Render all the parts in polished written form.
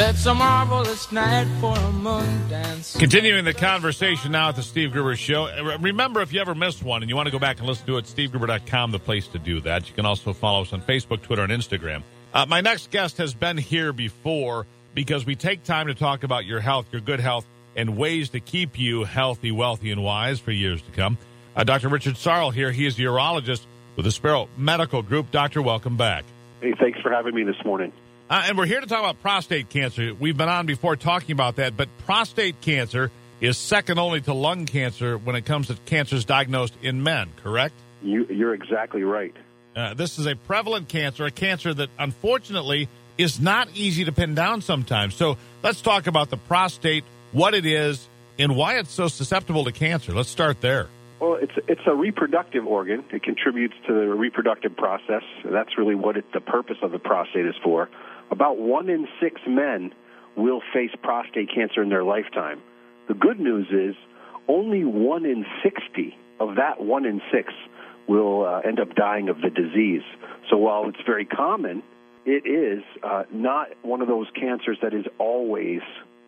It's a marvelous night for a moon dance. Continuing the conversation now at the Steve Gruber Show. Remember, if you ever missed one and you want to go back and listen to it, SteveGruber.com, the place to do that. You can also follow us on Facebook, Twitter, and Instagram. My next guest has been here before because we take time to talk about your health, your good health, and ways to keep you healthy, wealthy, and wise for years to come. Dr. Richard Sarl here. He is a urologist with the Sparrow Medical Group. Doctor, welcome back. Hey, thanks for having me this morning. And we're here to talk about prostate cancer. We've been on before talking about that, but prostate cancer is second only to lung cancer when it comes to cancers diagnosed in men, correct? You're exactly right. This is a prevalent cancer, a cancer that unfortunately is not easy to pin down sometimes. So let's talk about the prostate, what it is, and why it's so susceptible to cancer. Let's start there. Well, it's a reproductive organ. It contributes to the reproductive process. That's really what the purpose of the prostate is for. About 1 in 6 men will face prostate cancer in their lifetime. The good news is only 1 in 60 of that 1 in 6 will end up dying of the disease. So while it's very common, it is not one of those cancers that is always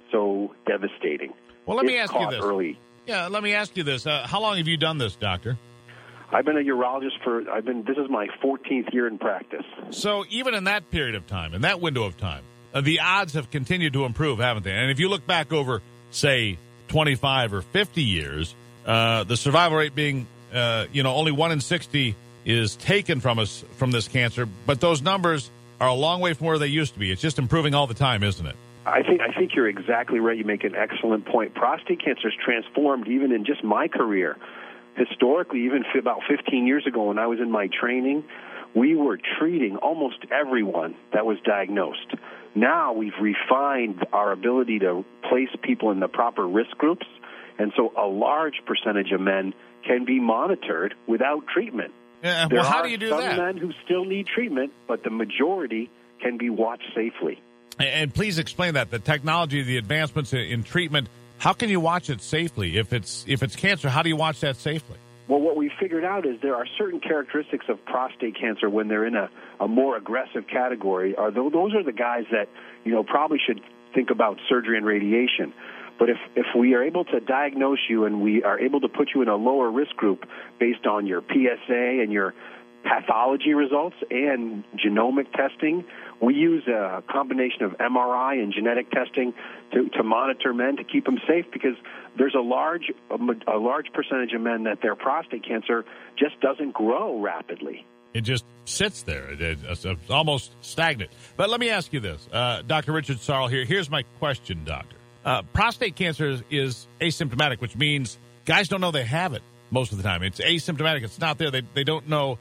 so devastating. Well, let me ask you this. Early. Yeah, let me ask you this. How long have you done this, doctor? I've been a urologist this is my 14th year in practice. So even in that period of time, in that window of time, the odds have continued to improve, haven't they? And if you look back over, say, 25 or 50 years, the survival rate being, only 1 in 60 is taken from us from this cancer, but those numbers are a long way from where they used to be. It's just improving all the time, isn't it? I think you're exactly right. You make an excellent point. Prostate cancer has transformed even in just my career. Historically, even about 15 years ago when I was in my training, we were treating almost everyone that was diagnosed. Now we've refined our ability to place people in the proper risk groups, and so a large percentage of men can be monitored without treatment. Yeah, well, how do you do that? There are some men who still need treatment, but the majority can be watched safely. And please explain that, the technology, the advancements in treatment. How can you watch it safely? If it's cancer, how do you watch that safely? Well, what we figured out is there are certain characteristics of prostate cancer when they're in a more aggressive category. Those are the guys that, probably should think about surgery and radiation. But if we are able to diagnose you and we are able to put you in a lower risk group based on your PSA and your pathology results and genomic testing, we use a combination of MRI and genetic testing to monitor men to keep them safe, because there's a large percentage of men that their prostate cancer just doesn't grow rapidly. It just sits there. It's almost stagnant. But let me ask you this. Dr. Richard Sarl here. Here's my question, doctor. Prostate cancer is asymptomatic, which means guys don't know they have it most of the time. It's asymptomatic. It's not there. They don't know,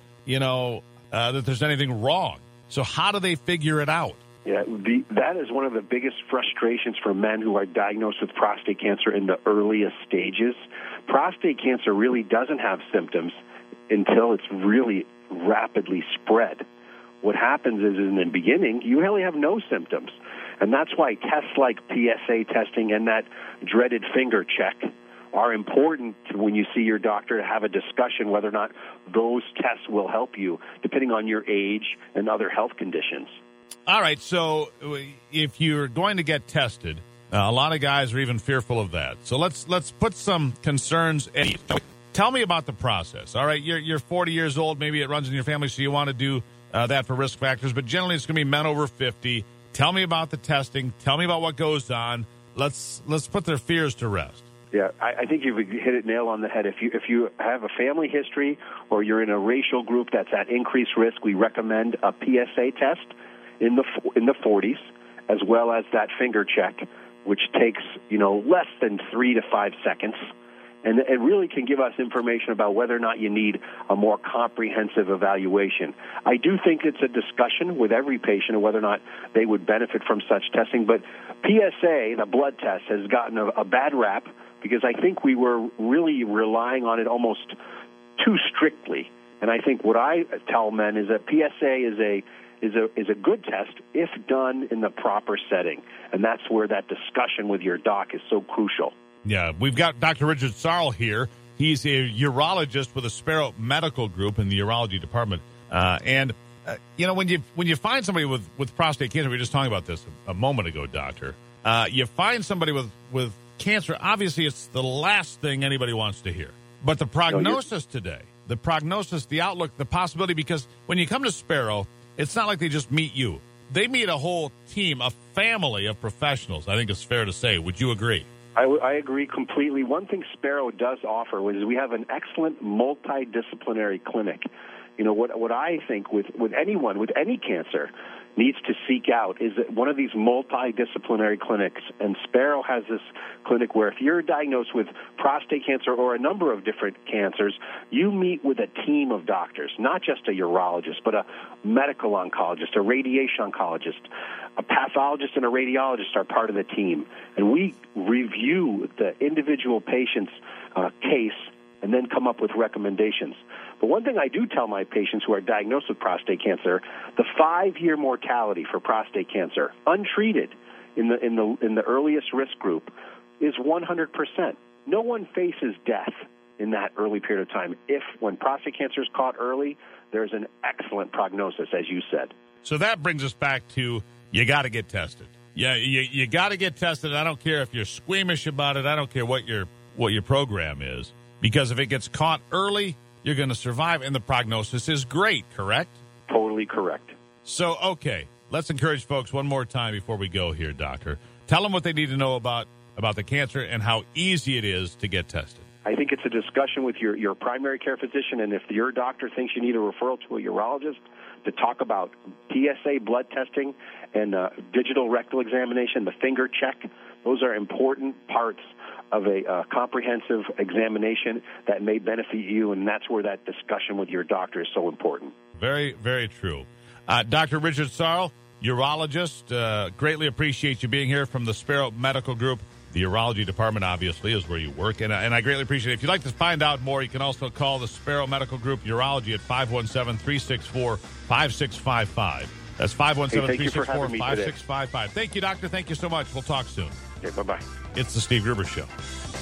that there's anything wrong. So how do they figure it out? Yeah, that is one of the biggest frustrations for men who are diagnosed with prostate cancer in the earliest stages. Prostate cancer really doesn't have symptoms until it's really rapidly spread. What happens is in the beginning, you really have no symptoms. And that's why tests like PSA testing and that dreaded finger check are important when you see your doctor to have a discussion whether or not those tests will help you, depending on your age and other health conditions. All right, so if you're going to get tested, a lot of guys are even fearful of that. So let's put some concerns at ease. Tell me about the process. All right, you're 40 years old, maybe it runs in your family, so you want to do that for risk factors, but generally it's going to be men over 50. Tell me about the testing. Tell me about what goes on. Let's put their fears to rest. Yeah, I think you've hit it nail on the head. If you have a family history or you're in a racial group that's at increased risk, we recommend a PSA test in the 40s, as well as that finger check, which takes less than 3 to 5 seconds, and it really can give us information about whether or not you need a more comprehensive evaluation. I do think it's a discussion with every patient of whether or not they would benefit from such testing, but PSA, the blood test, has gotten a bad rap because I think we were really relying on it almost too strictly. And I think what I tell men is that PSA is a good test if done in the proper setting, and that's where that discussion with your doc is so crucial. Yeah, we've got Dr. Richard Sarl here. He's a urologist with the Sparrow Medical Group in the urology department. And When you find somebody with prostate cancer, we were just talking about this a moment ago, Doctor. You find somebody with cancer, obviously it's the last thing anybody wants to hear. But the prognosis today, the outlook, the possibility, because when you come to Sparrow, it's not like they just meet you. They meet a whole team, a family of professionals, I think it's fair to say. Would you agree? I agree completely. One thing Sparrow does offer is we have an excellent multidisciplinary clinic. What I think with anyone with any cancer needs to seek out is that one of these multidisciplinary clinics. And Sparrow has this clinic where if you're diagnosed with prostate cancer or a number of different cancers, you meet with a team of doctors, not just a urologist, but a medical oncologist, a radiation oncologist, a pathologist, and a radiologist are part of the team. And we review the individual patient's case and then come up with recommendations. But one thing I do tell my patients who are diagnosed with prostate cancer, the 5-year mortality for prostate cancer, untreated in the earliest risk group, is 100%. No one faces death in that early period of time. When prostate cancer is caught early, there's an excellent prognosis, as you said. So that brings us back to you got to get tested. Yeah, you got to get tested. I don't care if you're squeamish about it. I don't care what your program is, because if it gets caught early, you're going to survive, and the prognosis is great, correct? Totally correct. So, okay, let's encourage folks one more time before we go here, Doctor. Tell them what they need to know about the cancer and how easy it is to get tested. I think it's a discussion with your primary care physician, and if your doctor thinks you need a referral to a urologist, to talk about PSA blood testing and digital rectal examination, the finger check. Those are important parts of a comprehensive examination that may benefit you, and that's where that discussion with your doctor is so important. Very, very true. Dr. Richard Sarl, urologist, greatly appreciate you being here from the Sparrow Medical Group. The urology department, obviously, is where you work, and I greatly appreciate it. If you'd like to find out more, you can also call the Sparrow Medical Group Urology at 517-364-5655. That's 517-364-5655. Thank you, Doctor. Thank you so much. We'll talk soon. Okay, bye-bye. It's the Steve Gruber Show.